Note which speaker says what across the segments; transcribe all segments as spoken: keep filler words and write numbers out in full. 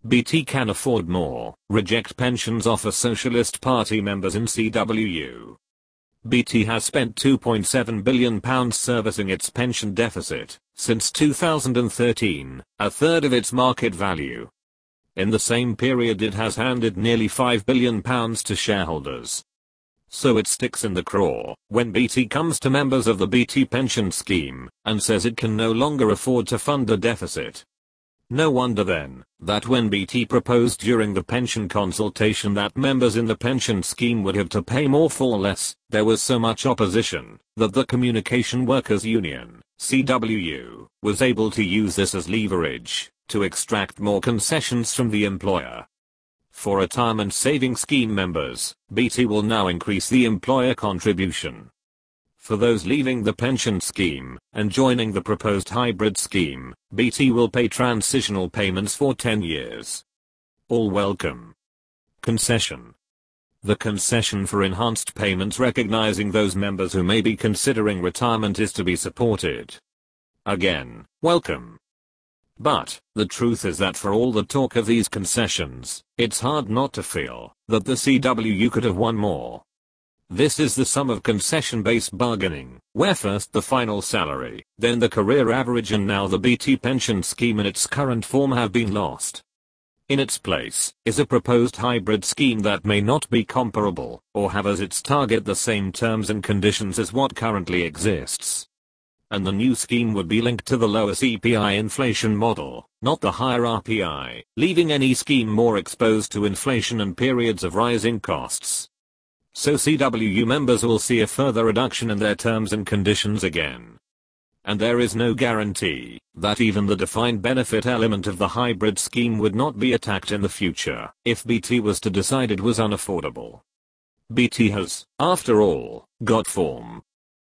Speaker 1: B T can afford more, reject pensions offer Socialist Party members in C W U. B T has spent two point seven billion pounds servicing its pension deficit since two thousand thirteen, a third of its market value. In the same period it has handed nearly five billion pounds to shareholders. So it sticks in the craw when B T comes to members of the B T pension scheme and says it can no longer afford to fund the deficit. No wonder then that when B T proposed during the pension consultation that members in the pension scheme would have to pay more for less, there was so much opposition that the Communication Workers Union, C W U, was able to use this as leverage to extract more concessions from the employer. For retirement savings scheme members, B T will now increase the employer contribution. For those leaving the pension scheme and joining the proposed hybrid scheme, B T will pay transitional payments for ten years. All welcome. Concession. The concession for enhanced payments recognizing those members who may be considering retirement is to be supported. Again, welcome. But, the truth is that for all the talk of these concessions, it's hard not to feel that the C W U could have won more. This is the sum of concession-based bargaining, where first the final salary, then the career average and now the B T pension scheme in its current form have been lost. In its place is a proposed hybrid scheme that may not be comparable or have as its target the same terms and conditions as what currently exists. And the new scheme would be linked to the lower C P I inflation model, not the higher R P I, leaving any scheme more exposed to inflation and periods of rising costs. So C W U members will see a further reduction in their terms and conditions again. And there is no guarantee that even the defined benefit element of the hybrid scheme would not be attacked in the future if B T was to decide it was unaffordable. B T has, after all, got form.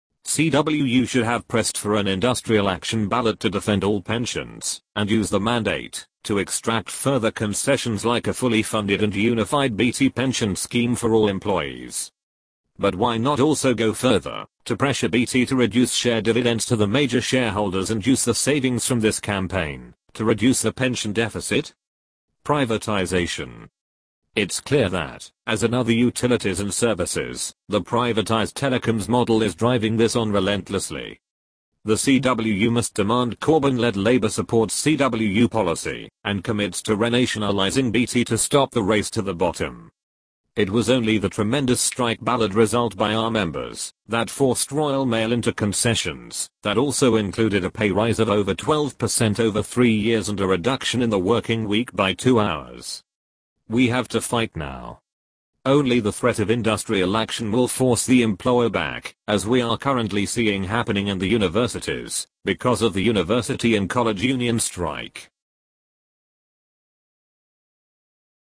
Speaker 1: C W U should have pressed for an industrial action ballot to defend all pensions and use the mandate to extract further concessions like a fully funded and unified B T pension scheme for all employees. But why not also go further to pressure B T to reduce share dividends to the major shareholders and use the savings from this campaign to reduce the pension deficit? Privatization. It's clear that, as in other utilities and services, the privatized telecoms model is driving this on relentlessly. The C W U must demand Corbyn-led Labour supports C W U policy and commits to renationalising B T to stop the race to the bottom. It was only the tremendous strike ballot result by our members that forced Royal Mail into concessions that also included a pay rise of over twelve percent over three years and a reduction in the working week by two hours. We have to fight now. Only the threat of industrial action will force the employer back, as we are currently seeing happening in the universities, because of the university and college union strike.